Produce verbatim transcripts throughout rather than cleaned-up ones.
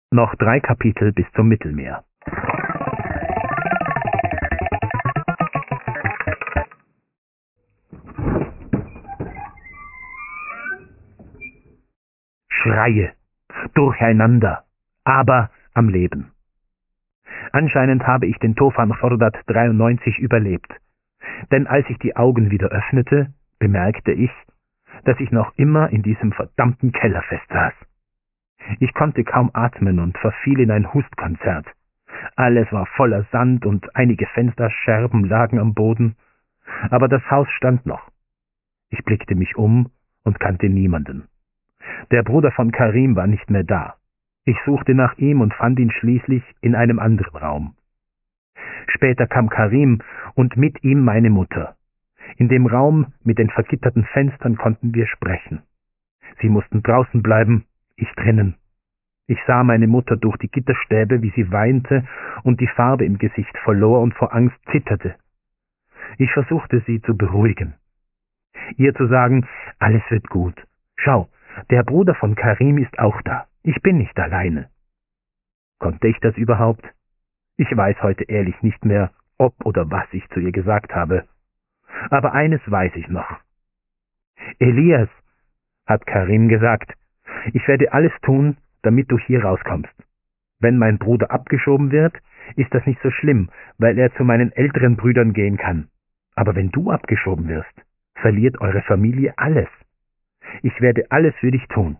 Noch drei Kapitel bis zum Mittelmeer. Schreie, durcheinander, aber am Leben. Anscheinend habe ich den Tofan Chordad dreiundneunzig überlebt, denn als ich die Augen wieder öffnete, bemerkte ich, dass ich noch immer in diesem verdammten Keller festsaß. Ich konnte kaum atmen und verfiel in ein Hustkonzert. Alles war voller Sand und einige Fensterscherben lagen am Boden, aber das Haus stand noch. Ich blickte mich um und kannte niemanden. Der Bruder von Karim war nicht mehr da. Ich suchte nach ihm und fand ihn schließlich in einem anderen Raum. Später kam Karim und mit ihm meine Mutter. In dem Raum mit den vergitterten Fenstern konnten wir sprechen. Sie mussten draußen bleiben, ich drinnen. Ich sah meine Mutter durch die Gitterstäbe, wie sie weinte und die Farbe im Gesicht verlor und vor Angst zitterte. Ich versuchte sie zu beruhigen. Ihr zu sagen, alles wird gut. Schau, der Bruder von Karim ist auch da. Ich bin nicht alleine. Konnte ich das überhaupt? Ich weiß heute ehrlich nicht mehr, ob oder was ich zu ihr gesagt habe. Aber eines weiß ich noch. Elias, hat Karim gesagt, ich werde alles tun, damit du hier rauskommst. Wenn mein Bruder abgeschoben wird, ist das nicht so schlimm, weil er zu meinen älteren Brüdern gehen kann. Aber wenn du abgeschoben wirst, verliert eure Familie alles. Ich werde alles für dich tun.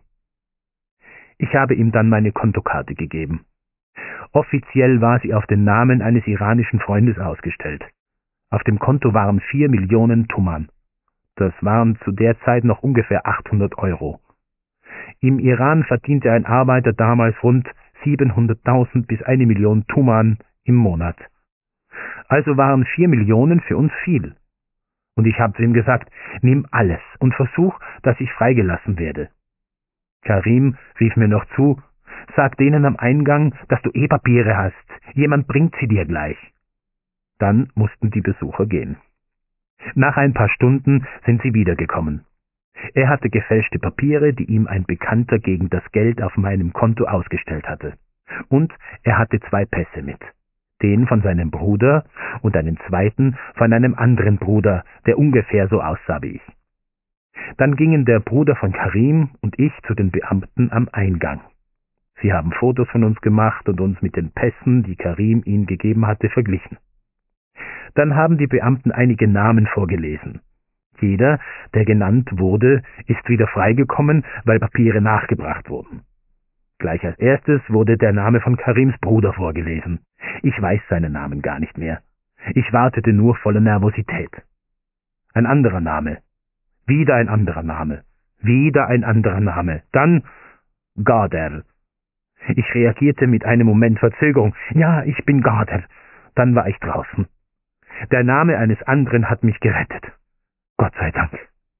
Ich habe ihm dann meine Kontokarte gegeben. Offiziell war sie auf den Namen eines iranischen Freundes ausgestellt. Auf dem Konto waren vier Millionen Tuman. Das waren zu der Zeit noch ungefähr achthundert Euro. Im Iran verdiente ein Arbeiter damals rund siebenhunderttausend bis eine Million Tuman im Monat. Also waren vier Millionen für uns viel. Und ich habe zu ihm gesagt, nimm alles und versuch, dass ich freigelassen werde. Karim rief mir noch zu, sag denen am Eingang, dass du E-Papiere hast. Jemand bringt sie dir gleich. Dann mussten die Besucher gehen. Nach ein paar Stunden sind sie wiedergekommen. Er hatte gefälschte Papiere, die ihm ein Bekannter gegen das Geld auf meinem Konto ausgestellt hatte. Und er hatte zwei Pässe mit. Den von seinem Bruder und einen zweiten von einem anderen Bruder, der ungefähr so aussah wie ich. Dann gingen der Bruder von Karim und ich zu den Beamten am Eingang. Sie haben Fotos von uns gemacht und uns mit den Pässen, die Karim ihnen gegeben hatte, verglichen. Dann haben die Beamten einige Namen vorgelesen. Jeder, der genannt wurde, ist wieder freigekommen, weil Papiere nachgebracht wurden. Gleich als erstes wurde der Name von Karims Bruder vorgelesen. Ich weiß seinen Namen gar nicht mehr. Ich wartete nur voller Nervosität. Ein anderer Name. Wieder ein anderer Name. Wieder ein anderer Name. Dann Gader. Ich reagierte mit einem Moment Verzögerung. Ja, ich bin Gader. Dann war ich draußen. Der Name eines anderen hat mich gerettet. Gott sei Dank.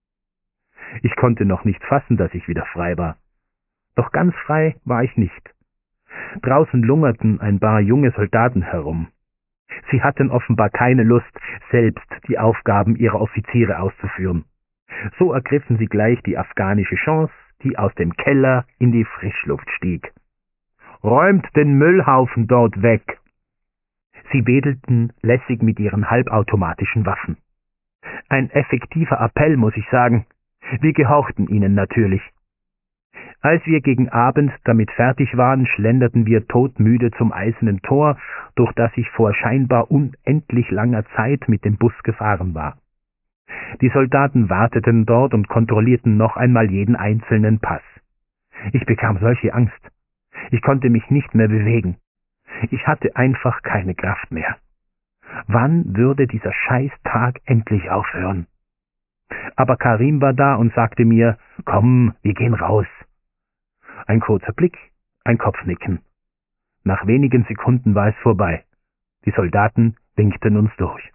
Ich konnte noch nicht fassen, dass ich wieder frei war. Doch ganz frei war ich nicht. Draußen lungerten ein paar junge Soldaten herum. Sie hatten offenbar keine Lust, selbst die Aufgaben ihrer Offiziere auszuführen. So ergriffen sie gleich die afghanische Chance, die aus dem Keller in die Frischluft stieg. »Räumt den Müllhaufen dort weg!« Sie wedelten lässig mit ihren halbautomatischen Waffen. Ein effektiver Appell, muss ich sagen. Wir gehorchten ihnen natürlich. Als wir gegen Abend damit fertig waren, schlenderten wir todmüde zum Eisernen Tor, durch das ich vor scheinbar unendlich langer Zeit mit dem Bus gefahren war. Die Soldaten warteten dort und kontrollierten noch einmal jeden einzelnen Pass. Ich bekam solche Angst. Ich konnte mich nicht mehr bewegen. Ich hatte einfach keine Kraft mehr. Wann würde dieser Scheißtag endlich aufhören? Aber Karim war da und sagte mir, komm, wir gehen raus. Ein kurzer Blick, ein Kopfnicken. Nach wenigen Sekunden war es vorbei. Die Soldaten winkten uns durch.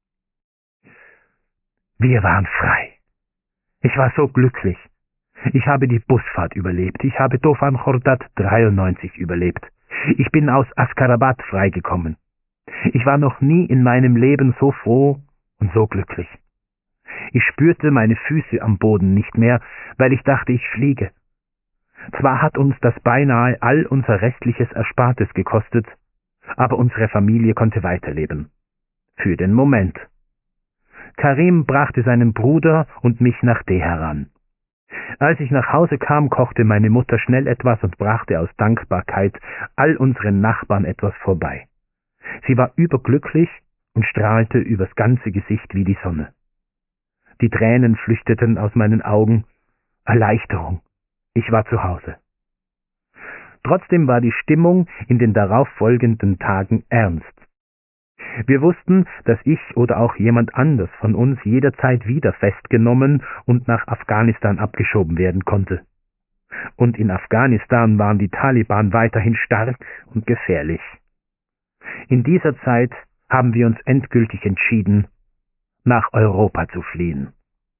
Wir waren frei. Ich war so glücklich. Ich habe die Busfahrt überlebt. Ich habe Tofan Chordad dreiundneunzig überlebt. Ich bin aus Askarabad freigekommen. Ich war noch nie in meinem Leben so froh und so glücklich. Ich spürte meine Füße am Boden nicht mehr, weil ich dachte, ich fliege. Zwar hat uns das beinahe all unser restliches Erspartes gekostet, aber unsere Familie konnte weiterleben. Für den Moment. Karim brachte seinen Bruder und mich nach Teheran. Als ich nach Hause kam, kochte meine Mutter schnell etwas und brachte aus Dankbarkeit all unseren Nachbarn etwas vorbei. Sie war überglücklich und strahlte übers ganze Gesicht wie die Sonne. Die Tränen flüchteten aus meinen Augen. Erleichterung. Ich war zu Hause. Trotzdem war die Stimmung in den darauffolgenden Tagen ernst. Wir wussten, dass ich oder auch jemand anders von uns jederzeit wieder festgenommen und nach Afghanistan abgeschoben werden konnte. Und in Afghanistan waren die Taliban weiterhin stark und gefährlich. In dieser Zeit haben wir uns endgültig entschieden, nach Europa zu fliehen.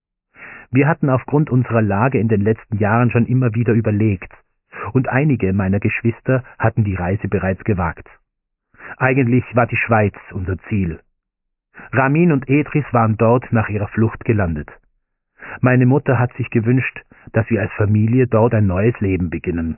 Wir hatten aufgrund unserer Lage in den letzten Jahren schon immer wieder überlegt, und einige meiner Geschwister hatten die Reise bereits gewagt. Eigentlich war die Schweiz unser Ziel. Ramin und Edris waren dort nach ihrer Flucht gelandet. Meine Mutter hat sich gewünscht, dass wir als Familie dort ein neues Leben beginnen.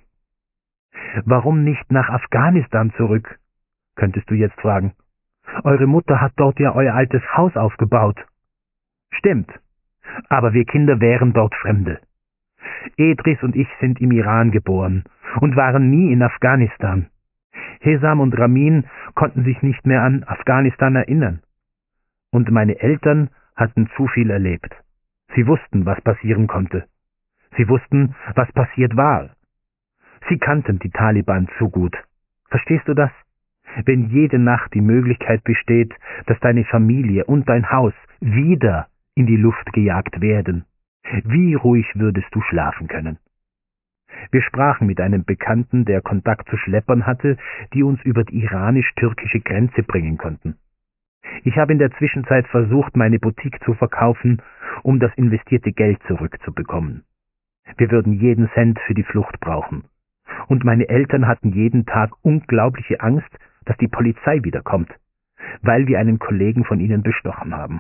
Warum nicht nach Afghanistan zurück? Könntest du jetzt fragen. Eure Mutter hat dort ja euer altes Haus aufgebaut. Stimmt, aber wir Kinder wären dort Fremde. Edris und ich sind im Iran geboren und waren nie in Afghanistan. Hesam und Ramin konnten sich nicht mehr an Afghanistan erinnern. Und meine Eltern hatten zu viel erlebt. Sie wussten, was passieren konnte. Sie wussten, was passiert war. Sie kannten die Taliban zu gut. Verstehst du das? Wenn jede Nacht die Möglichkeit besteht, dass deine Familie und dein Haus wieder in die Luft gejagt werden, wie ruhig würdest du schlafen können? Wir sprachen mit einem Bekannten, der Kontakt zu Schleppern hatte, die uns über die iranisch-türkische Grenze bringen konnten. Ich habe in der Zwischenzeit versucht, meine Boutique zu verkaufen, um das investierte Geld zurückzubekommen. Wir würden jeden Cent für die Flucht brauchen. Und meine Eltern hatten jeden Tag unglaubliche Angst, dass die Polizei wiederkommt, weil wir einen Kollegen von ihnen bestochen haben.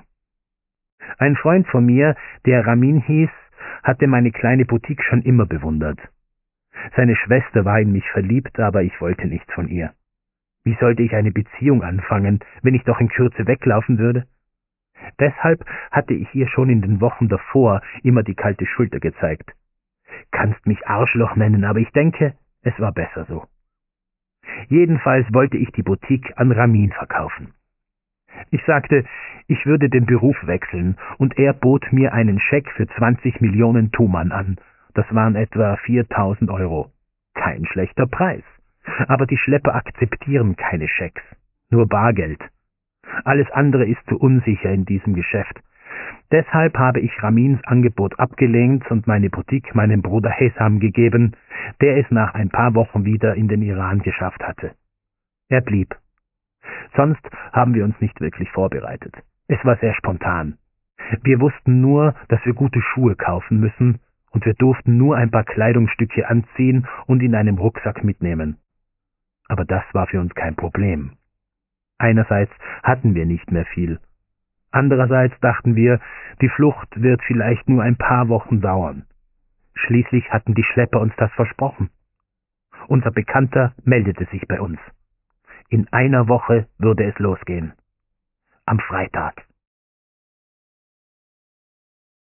Ein Freund von mir, der Ramin hieß, hatte meine kleine Boutique schon immer bewundert. Seine Schwester war in mich verliebt, aber ich wollte nichts von ihr. Wie sollte ich eine Beziehung anfangen, wenn ich doch in Kürze weglaufen würde? Deshalb hatte ich ihr schon in den Wochen davor immer die kalte Schulter gezeigt. Kannst mich Arschloch nennen, aber ich denke, es war besser so. Jedenfalls wollte ich die Boutique an Ramin verkaufen. Ich sagte, ich würde den Beruf wechseln, und er bot mir einen Scheck für zwanzig Millionen Tuman an. Das waren etwa viertausend Euro. Kein schlechter Preis. Aber die Schlepper akzeptieren keine Schecks, nur Bargeld. Alles andere ist zu unsicher in diesem Geschäft. Deshalb habe ich Ramins Angebot abgelehnt und meine Boutique meinem Bruder Hesam gegeben, der es nach ein paar Wochen wieder in den Iran geschafft hatte. Er blieb. Sonst haben wir uns nicht wirklich vorbereitet. Es war sehr spontan. Wir wussten nur, dass wir gute Schuhe kaufen müssen, und wir durften nur ein paar Kleidungsstücke anziehen und in einem Rucksack mitnehmen. Aber das war für uns kein Problem. Einerseits hatten wir nicht mehr viel. Andererseits dachten wir, die Flucht wird vielleicht nur ein paar Wochen dauern. Schließlich hatten die Schlepper uns das versprochen. Unser Bekannter meldete sich bei uns. In einer Woche würde es losgehen. Am Freitag.